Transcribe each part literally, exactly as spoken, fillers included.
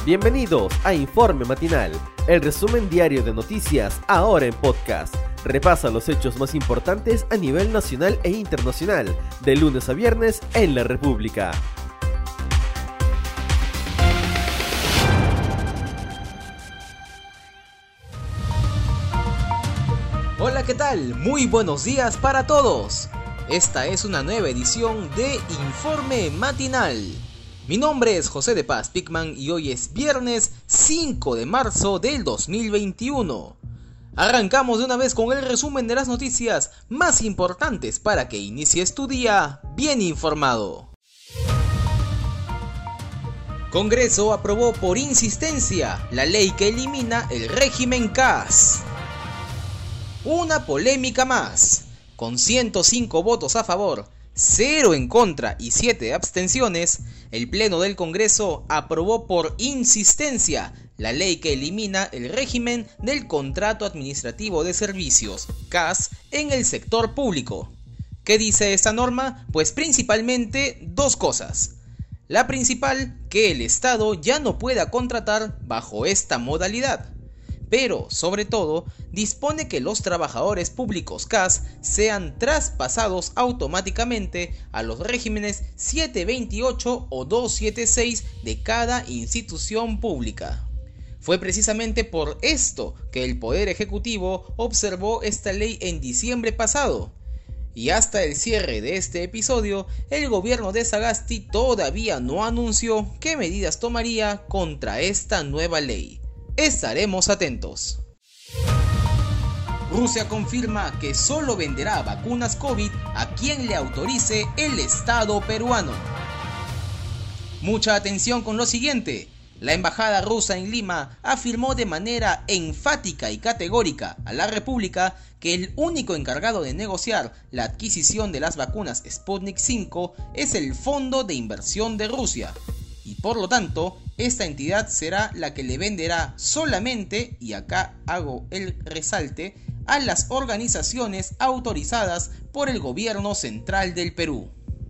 Bienvenidos a Informe Matinal, el resumen diario de noticias ahora en podcast. Repasa los hechos más importantes a nivel nacional e internacional, de lunes a viernes en la República. Hola, ¿qué tal? Muy buenos días para todos. Esta es una nueva edición de Informe Matinal. Mi nombre es José de Paz Pickman y hoy es viernes cinco de marzo del dos mil veintiuno. Arrancamos de una vez con el resumen de las noticias más importantes para que inicies tu día bien informado. Congreso aprobó por insistencia la ley que elimina el régimen C A S. Una polémica más. Con ciento cinco votos a favor, cero en contra y siete abstenciones, el Pleno del Congreso aprobó por insistencia la ley que elimina el régimen del Contrato Administrativo de Servicios, C A S, en el sector público. ¿Qué dice esta norma? Pues principalmente dos cosas. La principal, que el Estado ya no pueda contratar bajo esta modalidad. Pero, sobre todo, dispone que los trabajadores públicos C A S sean traspasados automáticamente a los regímenes setecientos veintiocho o doscientos setenta y seis de cada institución pública. Fue precisamente por esto que el Poder Ejecutivo observó esta ley en diciembre pasado. Y hasta el cierre de este episodio, el gobierno de Sagasti todavía no anunció qué medidas tomaría contra esta nueva ley. Estaremos atentos. Rusia confirma que solo venderá vacunas COVID a quien le autorice el Estado peruano. Mucha atención con lo siguiente. La embajada rusa en Lima afirmó de manera enfática y categórica a la República que el único encargado de negociar la adquisición de las vacunas Sputnik cinco es el Fondo de Inversión de Rusia. Y por lo tanto, esta entidad será la que le venderá solamente, y acá hago el resalte, a las organizaciones autorizadas por el gobierno central del Perú.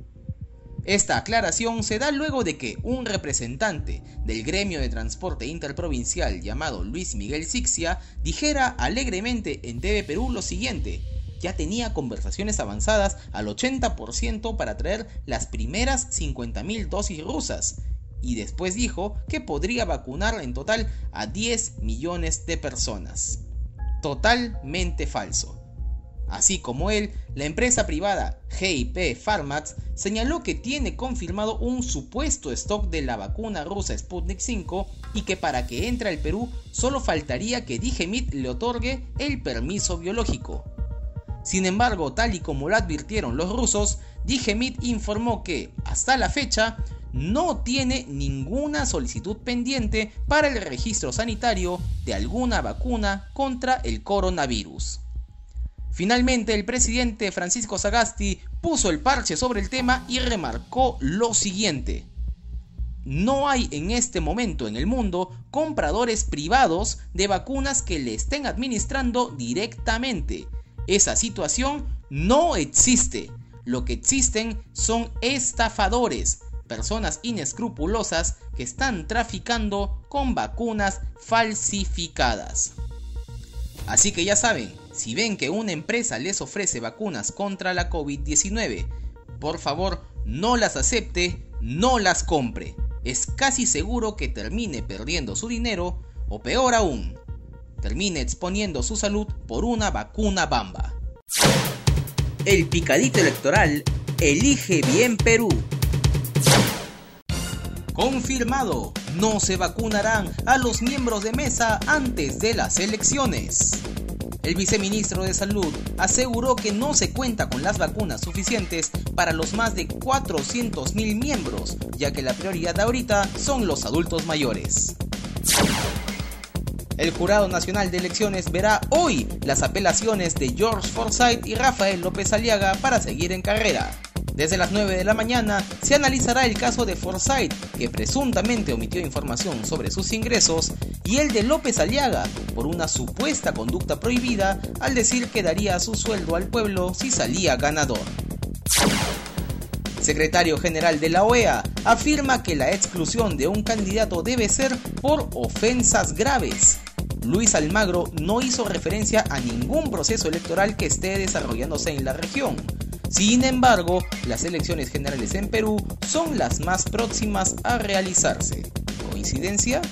Esta aclaración se da luego de que un representante del gremio de transporte interprovincial llamado Luis Miguel Sixia dijera alegremente en T V Perú lo siguiente: ya tenía conversaciones avanzadas al ochenta por ciento para traer las primeras cincuenta mil dosis rusas. Y después dijo que podría vacunar en total a diez millones de personas. Totalmente falso. Así como él, la empresa privada G I P Pharmax señaló que tiene confirmado un supuesto stock de la vacuna rusa Sputnik cinco y que para que entre al Perú solo faltaría que Digemit le otorgue el permiso biológico. Sin embargo, tal y como lo advirtieron los rusos, Digemit informó que, hasta la fecha, no tiene ninguna solicitud pendiente para el registro sanitario de alguna vacuna contra el coronavirus. Finalmente, el presidente Francisco Sagasti puso el parche sobre el tema y remarcó lo siguiente: no hay en este momento en el mundo compradores privados de vacunas que le estén administrando directamente. Esa situación no existe. Lo que existen son estafadores, personas inescrupulosas que están traficando con vacunas falsificadas. Así que ya saben, si ven que una empresa les ofrece vacunas contra la COVID diecinueve, por favor no las acepte, no las compre. Es casi seguro que termine perdiendo su dinero o, peor aún, termine exponiendo su salud por una vacuna bamba. El picadito electoral elige bien Perú. Confirmado, no se vacunarán a los miembros de mesa antes de las elecciones. El viceministro de Salud aseguró que no se cuenta con las vacunas suficientes para los más de cuatrocientos mil miembros, ya que la prioridad ahorita son los adultos mayores. El Jurado Nacional de Elecciones verá hoy las apelaciones de George Forsyth y Rafael López Aliaga para seguir en carrera. Desde las nueve de la mañana se analizará el caso de Forsyth, que presuntamente omitió información sobre sus ingresos, y el de López Aliaga, por una supuesta conducta prohibida al decir que daría su sueldo al pueblo si salía ganador. secretario general de la O E A, afirma que la exclusión de un candidato debe ser por ofensas graves. Luis Almagro no hizo referencia a ningún proceso electoral que esté desarrollándose en la región. Sin embargo, las elecciones generales en Perú son las más próximas a realizarse. ¿Coincidencia?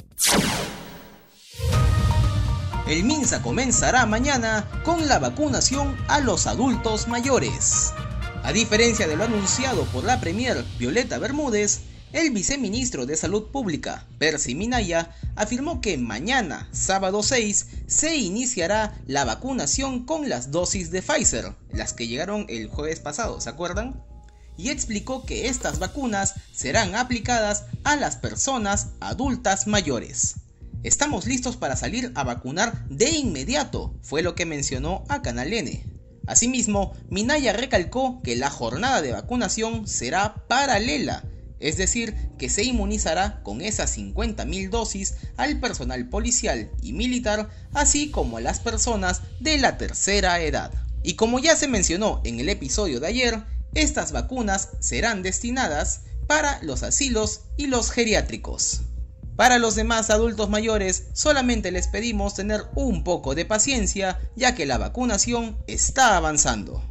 El MINSA comenzará mañana con la vacunación a los adultos mayores. A diferencia de lo anunciado por la premier Violeta Bermúdez, el viceministro de Salud Pública, Percy Minaya, afirmó que mañana, sábado seis, se iniciará la vacunación con las dosis de Pfizer, las que llegaron el jueves pasado, ¿se acuerdan? Y explicó que estas vacunas serán aplicadas a las personas adultas mayores. Estamos listos para salir a vacunar de inmediato, fue lo que mencionó a Canal N. Asimismo, Minaya recalcó que la jornada de vacunación será paralela, es decir, que se inmunizará con esas cincuenta mil dosis al personal policial y militar, así como a las personas de la tercera edad. Y como ya se mencionó en el episodio de ayer, estas vacunas serán destinadas para los asilos y los geriátricos. Para los demás adultos mayores, solamente les pedimos tener un poco de paciencia, ya que la vacunación está avanzando.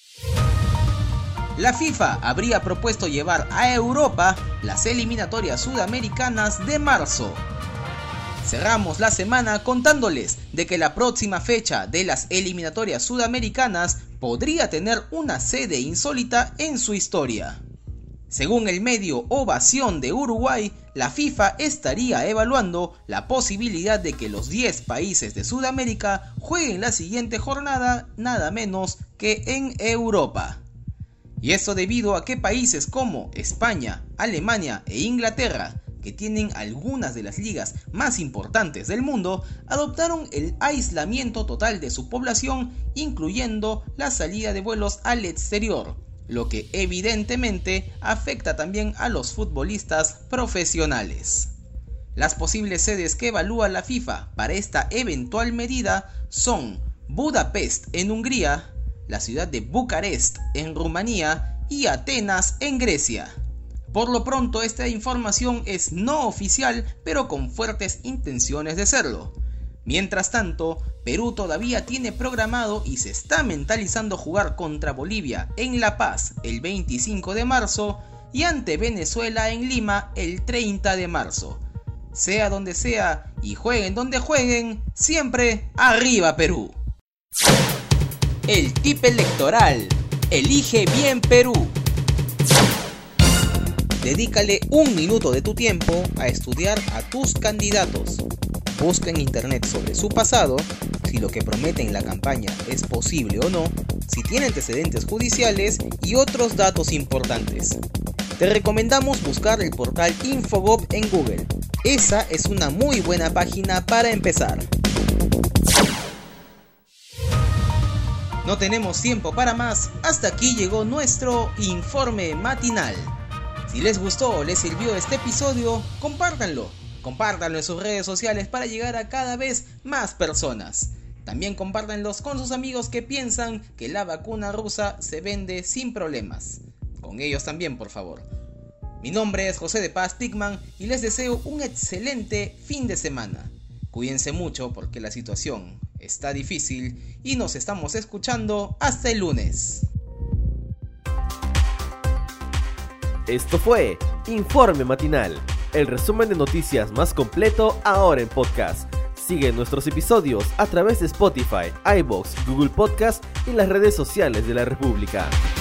La FIFA habría propuesto llevar a Europa las eliminatorias sudamericanas de marzo. Cerramos la semana contándoles de que la próxima fecha de las eliminatorias sudamericanas podría tener una sede insólita en su historia. Según el medio Ovación de Uruguay, la FIFA estaría evaluando la posibilidad de que los diez países de Sudamérica jueguen la siguiente jornada nada menos que en Europa. Y esto debido a que países como España, Alemania e Inglaterra, que tienen algunas de las ligas más importantes del mundo, adoptaron el aislamiento total de su población, incluyendo la salida de vuelos al exterior, lo que evidentemente afecta también a los futbolistas profesionales. Las posibles sedes que evalúa la FIFA para esta eventual medida son Budapest en Hungría, la ciudad de Bucarest en Rumanía y Atenas en Grecia. Por lo pronto, esta información es no oficial, pero con fuertes intenciones de serlo. Mientras tanto, Perú todavía tiene programado y se está mentalizando jugar contra Bolivia en La Paz el veinticinco de marzo y ante Venezuela en Lima el treinta de marzo. Sea donde sea y jueguen donde jueguen, siempre arriba Perú. El tip electoral. Elige bien Perú. Dedícale un minuto de tu tiempo a estudiar a tus candidatos. Busca en internet sobre su pasado, si lo que prometen en la campaña es posible o no, si tiene antecedentes judiciales y otros datos importantes. Te recomendamos buscar el portal Infogob en Google. Esa es una muy buena página para empezar. No tenemos tiempo para más, hasta aquí llegó nuestro informe matinal. Si les gustó o les sirvió este episodio, compártanlo. Compártanlo en sus redes sociales para llegar a cada vez más personas. También compártanlos con sus amigos que piensan que la vacuna rusa se vende sin problemas. Con ellos también, por favor. Mi nombre es José de Paz Pigman y les deseo un excelente fin de semana. Cuídense mucho porque la situación está difícil y nos estamos escuchando hasta el lunes. Esto fue Informe Matinal, el resumen de noticias más completo ahora en podcast. Sigue nuestros episodios a través de Spotify, iVoox, Google Podcast y las redes sociales de la República.